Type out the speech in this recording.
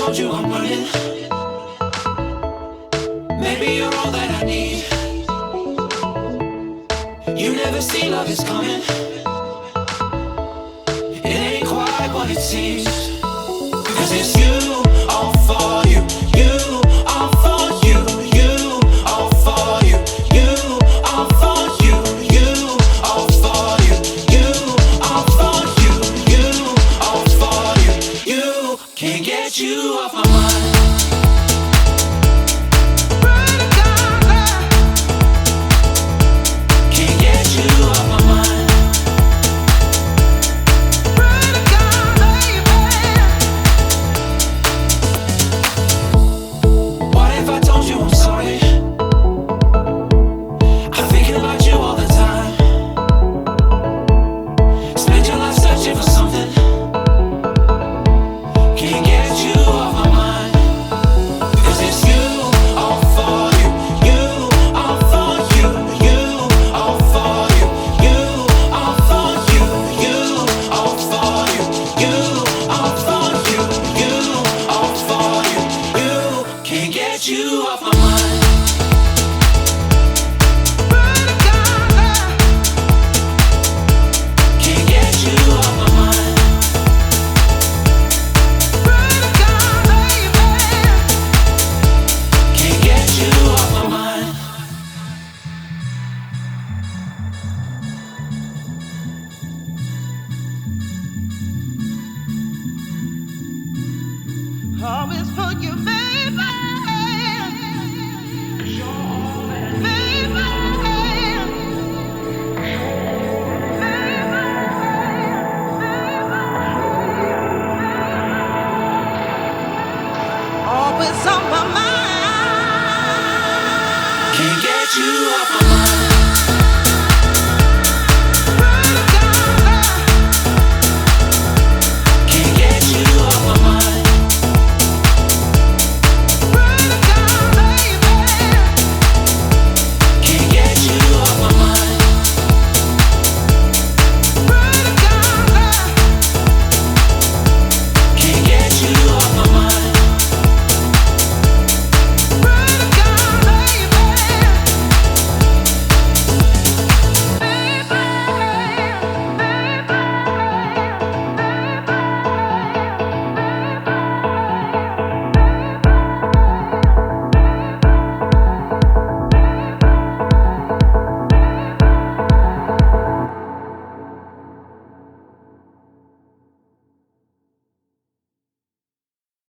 told you I'm running. Maybe you're all that I need. You never see love is coming. It ain't quite what it seems. Cause it's you, all for you. You, all for you. You, all for you. You, all for you. You, all for you. You, all for you. You, all for you. You, can't get you off my mind. You off my mind. Can't get you off my mind. Can't get you off my mind. Always for you, baby. Always on my mind. Can't get you off my mind.